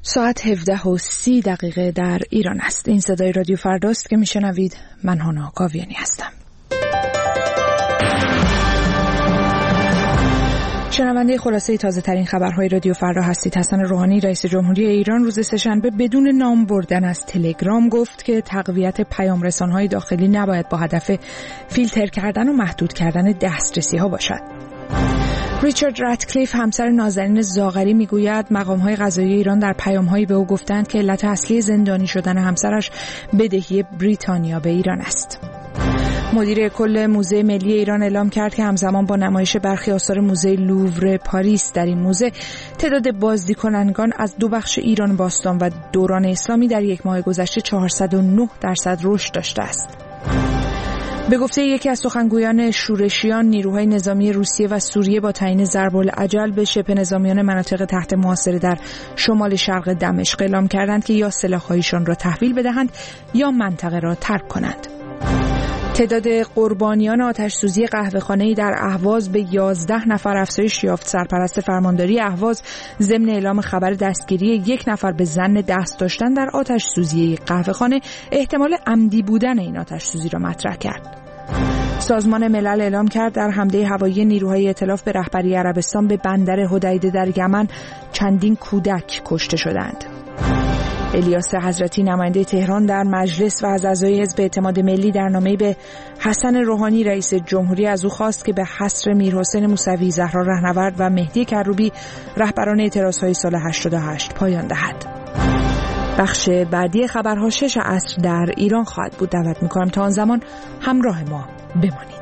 ساعت 17:30 در ایران است. این صدای رادیو فرداست که میشنوید. من هانا کاویانی هستم. شنونده خلاصه تازه ترین خبرهای رادیو فردا هستید. حسن روحانی رئیس جمهوری ایران روز سه‌شنبه بدون نام بردن از تلگرام گفت که تقویت پیام رسان‌های داخلی نباید با هدف فیلتر کردن و محدود کردن دسترسی‌ها باشد. ریچارد راتکلیف همسر نازنین زاغری میگوید مقام‌های قضایی ایران در پیام‌هایی به او گفتند که علت اصلی زندانی شدن همسرش بدهی بریتانیا به ایران است. مدیر کل موزه ملی ایران اعلام کرد که همزمان با نمایش برخی آثار موزه لوور پاریس در این موزه تعداد بازدیدکنندگان از دو بخش ایران باستان و دوران اسلامی در یک ماه گذشته 409% رشد داشته است. به گفته یکی از سخنگویان شورشیان، نیروهای نظامی روسیه و سوریه با تعیین ضرب‌الاجل به شبه نظامیان مناطق تحت محاصره در شمال شرق دمشق اعلام کردند که یا سلاح‌هایشان را تحویل بدهند یا منطقه را ترک کنند. تعداد قربانیان آتش‌سوزی قهوه‌خانه‌ای در اهواز به 11 نفر افزایش یافت. سرپرست فرمانداری اهواز ضمن اعلام خبر دستگیری 1 نفر به ظن دست داشتن در آتش‌سوزی قهوه‌خانه احتمال عمدی بودن این آتش‌سوزی را مطرح کرد. سازمان ملل اعلام کرد در حمله هوایی نیروهای ائتلاف به رهبری عربستان به بندر حدیده در یمن چندین کودک کشته شدند. الیاس حضرتی نماینده تهران در مجلس و از اعضای حزب اعتماد ملی در نامه‌ای به حسن روحانی رئیس جمهوری از او خواست که به حصر میرحسین موسوی، زهرا رهنورد و مهدی کروبی رهبران اعتراضهای سال 88 پایان دهد. بخش بعدی خبرها 6 عصر در ایران خواهد بود. دعوت می‌کنم تا آن زمان همراه ما بمانید.